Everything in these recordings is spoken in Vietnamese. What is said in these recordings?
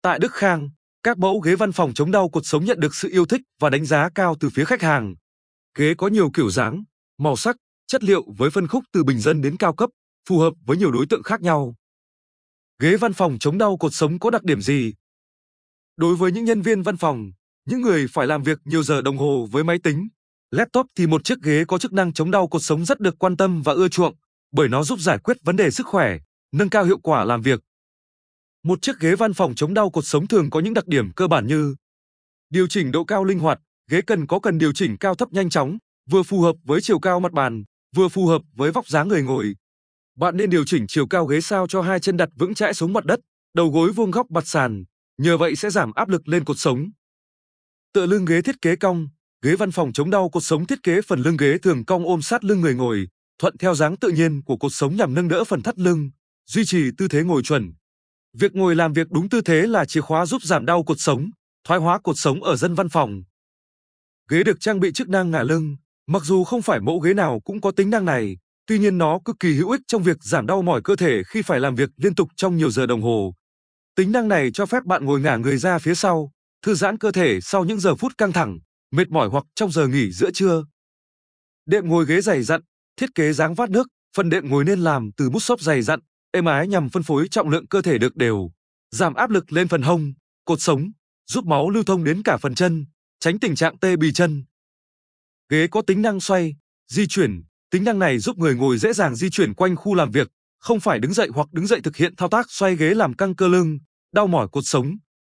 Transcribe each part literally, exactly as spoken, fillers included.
Tại Đức Khang, các mẫu ghế văn phòng chống đau cột sống nhận được sự yêu thích và đánh giá cao từ phía khách hàng. Ghế có nhiều kiểu dáng, màu sắc, chất liệu với phân khúc từ bình dân đến cao cấp, phù hợp với nhiều đối tượng khác nhau. Ghế văn phòng chống đau cột sống có đặc điểm gì? Đối với những nhân viên văn phòng, những người phải làm việc nhiều giờ đồng hồ với máy tính, laptop thì một chiếc ghế có chức năng chống đau cột sống rất được quan tâm và ưa chuộng, bởi nó giúp giải quyết vấn đề sức khỏe, nâng cao hiệu quả làm việc. Một chiếc ghế văn phòng chống đau cột sống thường có những đặc điểm cơ bản như: điều chỉnh độ cao linh hoạt, ghế cần có cần điều chỉnh cao thấp nhanh chóng, vừa phù hợp với chiều cao mặt bàn, vừa phù hợp với vóc dáng người ngồi. Bạn nên điều chỉnh chiều cao ghế sao cho hai chân đặt vững chãi xuống mặt đất, đầu gối vuông góc mặt sàn, nhờ vậy sẽ giảm áp lực lên cột sống. Tựa lưng ghế thiết kế cong, ghế văn phòng chống đau cột sống thiết kế phần lưng ghế thường cong ôm sát lưng người ngồi, thuận theo dáng tự nhiên của cột sống nhằm nâng đỡ phần thắt lưng, duy trì tư thế ngồi chuẩn. Việc ngồi làm việc đúng tư thế là chìa khóa giúp giảm đau cột sống, thoái hóa cột sống ở dân văn phòng. Ghế được trang bị chức năng ngả lưng, mặc dù không phải mẫu ghế nào cũng có tính năng này, tuy nhiên nó cực kỳ hữu ích trong việc giảm đau mỏi cơ thể khi phải làm việc liên tục trong nhiều giờ đồng hồ. Tính năng này cho phép bạn ngồi ngả người ra phía sau, thư giãn cơ thể sau những giờ phút căng thẳng, mệt mỏi hoặc trong giờ nghỉ giữa trưa. Đệm ngồi ghế dày dặn, thiết kế dáng vát nước, phần đệm ngồi nên làm từ mút xốp dày dặn, êm ái nhằm phân phối trọng lượng cơ thể được đều, giảm áp lực lên phần hông, cột sống, giúp máu lưu thông đến cả phần chân, tránh tình trạng tê bì chân. Ghế có tính năng xoay, di chuyển, tính năng này giúp người ngồi dễ dàng di chuyển quanh khu làm việc, không phải đứng dậy hoặc đứng dậy thực hiện thao tác xoay ghế làm căng cơ lưng, đau mỏi cột sống.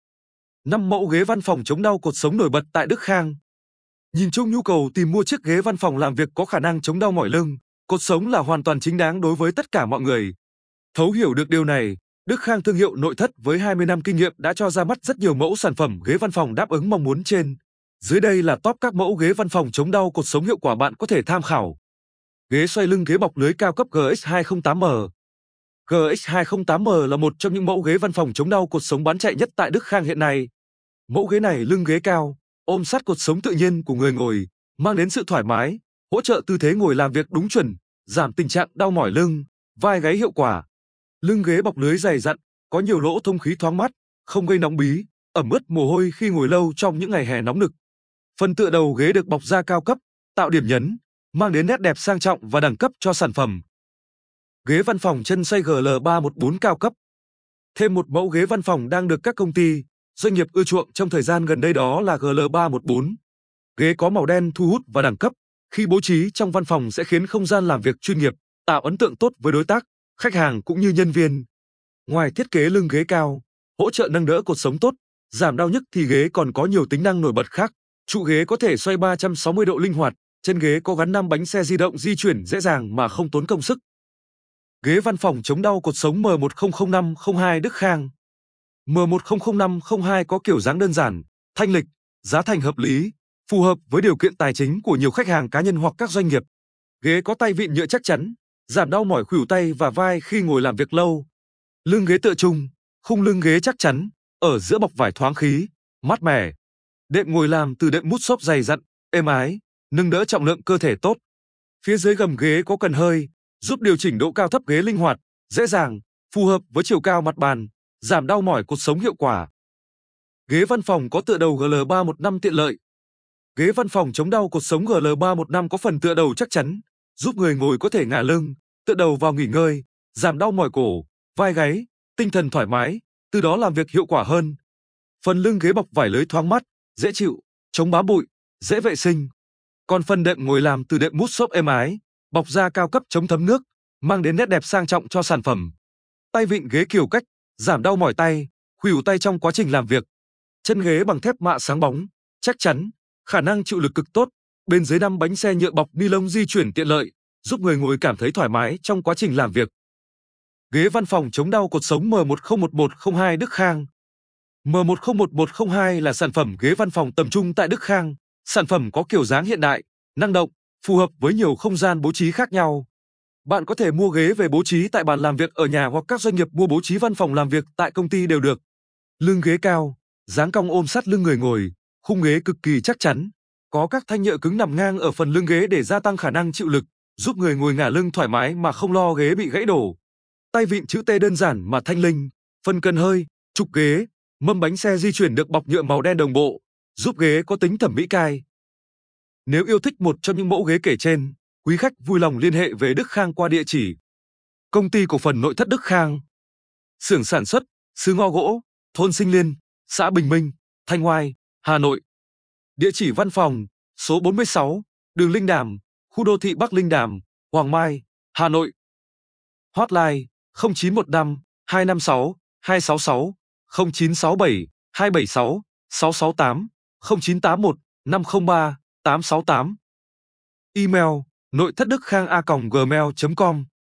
năm mẫu ghế văn phòng chống đau cột sống nổi bật tại Đức Khang. Nhìn chung nhu cầu tìm mua chiếc ghế văn phòng làm việc có khả năng chống đau mỏi lưng, cột sống là hoàn toàn chính đáng đối với tất cả mọi người. Thấu hiểu được điều này, Đức Khang thương hiệu nội thất với hai mươi năm kinh nghiệm đã cho ra mắt rất nhiều mẫu sản phẩm ghế văn phòng đáp ứng mong muốn trên. Dưới đây là top các mẫu ghế văn phòng chống đau cột sống hiệu quả bạn có thể tham khảo. Ghế xoay lưng ghế bọc lưới cao cấp G X hai không tám M. G X hai không tám M là một trong những mẫu ghế văn phòng chống đau cột sống bán chạy nhất tại Đức Khang hiện nay. Mẫu ghế này lưng ghế cao, ôm sát cột sống tự nhiên của người ngồi, mang đến sự thoải mái, hỗ trợ tư thế ngồi làm việc đúng chuẩn, giảm tình trạng đau mỏi lưng, vai gáy hiệu quả. Lưng ghế bọc lưới dày dặn, có nhiều lỗ thông khí thoáng mát, không gây nóng bí, ẩm ướt mồ hôi khi ngồi lâu trong những ngày hè nóng nực. Phần tựa đầu ghế được bọc da cao cấp, tạo điểm nhấn, mang đến nét đẹp sang trọng và đẳng cấp cho sản phẩm. Ghế văn phòng chân xoay G L ba một bốn cao cấp. Thêm một mẫu ghế văn phòng đang được các công ty, doanh nghiệp ưa chuộng trong thời gian gần đây đó là G L ba một bốn. Ghế có màu đen thu hút và đẳng cấp, khi bố trí trong văn phòng sẽ khiến không gian làm việc chuyên nghiệp, tạo ấn tượng tốt với đối tác, khách hàng cũng như nhân viên. Ngoài thiết kế lưng ghế cao, hỗ trợ nâng đỡ cột sống tốt, giảm đau nhức thì ghế còn có nhiều tính năng nổi bật khác. Trụ ghế có thể xoay ba trăm sáu mươi độ linh hoạt, chân ghế có gắn năm bánh xe di động di chuyển dễ dàng mà không tốn công sức. Ghế văn phòng chống đau cột sống M một không không năm không hai Đức Khang. M một không không năm không hai có kiểu dáng đơn giản, thanh lịch, giá thành hợp lý, phù hợp với điều kiện tài chính của nhiều khách hàng cá nhân hoặc các doanh nghiệp. Ghế có tay vịn nhựa chắc chắn, giảm đau mỏi khuỷu tay và vai khi ngồi làm việc lâu. Lưng ghế tựa trung, khung lưng ghế chắc chắn, ở giữa bọc vải thoáng khí, mát mẻ. Đệm ngồi làm từ đệm mút xốp dày dặn, êm ái, nâng đỡ trọng lượng cơ thể tốt. Phía dưới gầm ghế có cần hơi, giúp điều chỉnh độ cao thấp ghế linh hoạt, dễ dàng, phù hợp với chiều cao mặt bàn, giảm đau mỏi cột sống hiệu quả. Ghế văn phòng có tựa đầu G L ba một năm tiện lợi. Ghế văn phòng chống đau cột sống G L ba một năm có phần tựa đầu chắc chắn, giúp người ngồi có thể ngả lưng, tựa đầu vào nghỉ ngơi, giảm đau mỏi cổ, vai gáy, tinh thần thoải mái, từ đó làm việc hiệu quả hơn. Phần lưng ghế bọc vải lưới thoáng mát, dễ chịu, chống bám bụi, dễ vệ sinh. Còn phần đệm ngồi làm từ đệm mút xốp êm ái, bọc da cao cấp chống thấm nước, mang đến nét đẹp sang trọng cho sản phẩm. Tay vịn ghế kiểu cách, giảm đau mỏi tay, khuỷu tay trong quá trình làm việc. Chân ghế bằng thép mạ sáng bóng, chắc chắn, khả năng chịu lực cực tốt. Bên dưới năm bánh xe nhựa bọc ni lông di chuyển tiện lợi, giúp người ngồi cảm thấy thoải mái trong quá trình làm việc. Ghế văn phòng chống đau cột sống M một không một một không hai Đức Khang. M một không một một không hai là sản phẩm ghế văn phòng tầm trung tại Đức Khang. Sản phẩm có kiểu dáng hiện đại, năng động, phù hợp với nhiều không gian bố trí khác nhau. Bạn có thể mua ghế về bố trí tại bàn làm việc ở nhà hoặc các doanh nghiệp mua bố trí văn phòng làm việc tại công ty đều được. Lưng ghế cao, dáng cong ôm sát lưng người ngồi, khung ghế cực kỳ chắc chắn. Có các thanh nhựa cứng nằm ngang ở phần lưng ghế để gia tăng khả năng chịu lực, giúp người ngồi ngả lưng thoải mái mà không lo ghế bị gãy đổ. Tay vịn chữ T đơn giản mà thanh linh, phần cần hơi, trục ghế, Mâm bánh xe di chuyển được bọc nhựa màu đen đồng bộ, giúp ghế có tính thẩm mỹ cao. Nếu yêu thích một trong những mẫu ghế kể trên, quý khách vui lòng liên hệ về Đức Khang qua địa chỉ: Công ty cổ phần nội thất Đức Khang, xưởng sản xuất Sứ Ngo Gỗ, thôn Sinh Liên, xã Bình Minh, Thanh Oai, Hà Nội. Địa chỉ văn phòng: số bốn mươi sáu, đường Linh Đàm, khu đô thị Bắc Linh Đàm, Hoàng Mai, Hà Nội. Hotline: không chín một năm, hai năm sáu, hai sáu sáu, không chín sáu bảy, hai bảy sáu, sáu sáu tám, không chín tám một, năm không ba, tám sáu tám. Email: nội thất đức khang a còng gmail chấm com